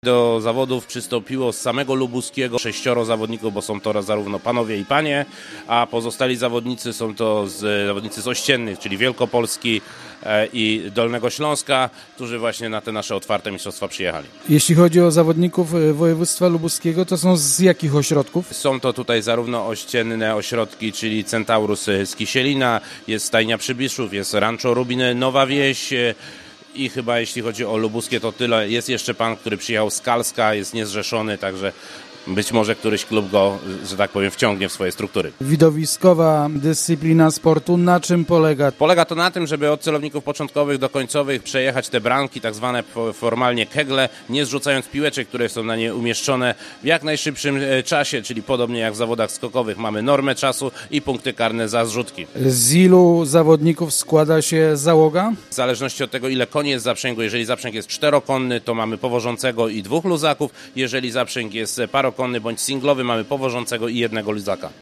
Do zawodów przystąpiło z samego lubuskiego 6 zawodników, bo są to zarówno panowie i panie, a pozostali zawodnicy są to zawodnicy z ościennych, czyli Wielkopolski i Dolnego Śląska, którzy właśnie na te nasze otwarte mistrzostwa przyjechali. Jeśli chodzi o zawodników województwa lubuskiego, to są z jakich ośrodków? Są to tutaj zarówno ościenne ośrodki, czyli Centaurus z Kisielina, jest Stajnia Przybyszów, jest Rancho Rubin Nowa Wieś, i chyba jeśli chodzi o lubuskie to tyle. Jest jeszcze pan, który przyjechał z Kalska, jest niezrzeszony, także być może któryś klub go, że tak powiem, wciągnie w swoje struktury. Widowiskowa dyscyplina sportu na czym polega? Polega to na tym, żeby od celowników początkowych do końcowych przejechać te bramki, tak zwane formalnie kegle, nie zrzucając piłeczek, które są na nie umieszczone w jak najszybszym czasie, czyli podobnie jak w zawodach skokowych mamy normę czasu i punkty karne za zrzutki. Z ilu zawodników składa się załoga? W zależności od tego, ile koni jest w zaprzęgu, jeżeli zaprzęg jest czterokonny, to mamy powożącego i 2 luzaków, jeżeli zaprzęg jest parokonny bądź singlowy, mamy powożącego i 1 luzaka.